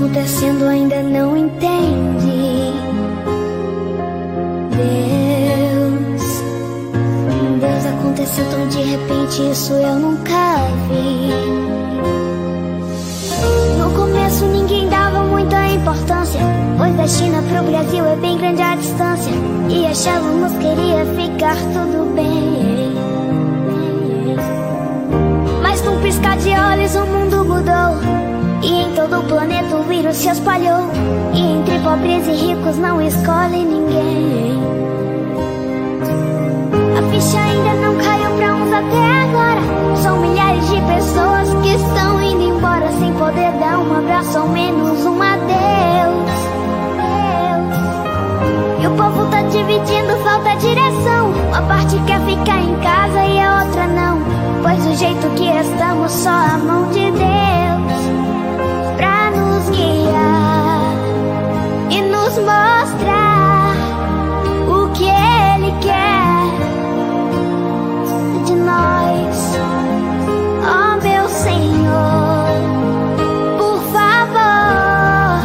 acontecendo ainda não entende. Deus, aconteceu tão de repente, isso eu nunca vi. No começo ninguém dava muita importância, pois da China pro Brasil é bem grande a distância, e achávamos que iria ficar tudo bem. Mas num piscar de olhos o mundo mudou, e em todo o planeta o vírus se espalhou, e entre pobres e ricos não escolhe ninguém. A ficha ainda não caiu pra uns até agora. São milhares de pessoas que estão indo embora sem poder dar um abraço, ao menos um adeus. E o povo tá dividindo, falta direção. Uma parte quer ficar em casa e a outra não, pois do jeito que estamos, só a mão de Deus pra nos guiar e nos mostrar o que Ele quer de nós. Oh meu Senhor, por favor,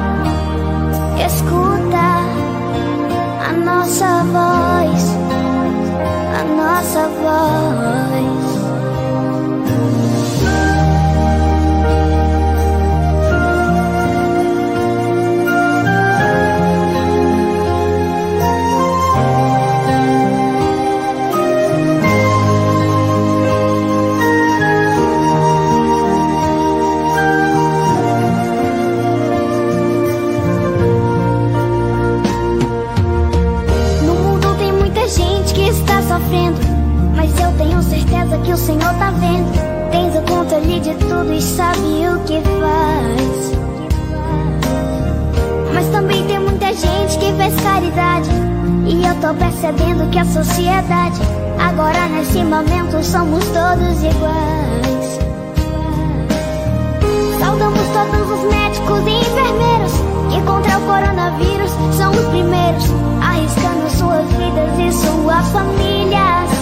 escuta a nossa voz, a nossa voz. Mas eu tenho certeza que o Senhor tá vendo. Tens o controle de tudo e sabe o que faz. Mas também tem muita gente que fez caridade, e eu tô percebendo que a sociedade agora nesse momento somos todos iguais. Saudamos todos os médicos e enfermeiros que contra o coronavírus são os primeiros, arriscando suas vidas e suas famílias.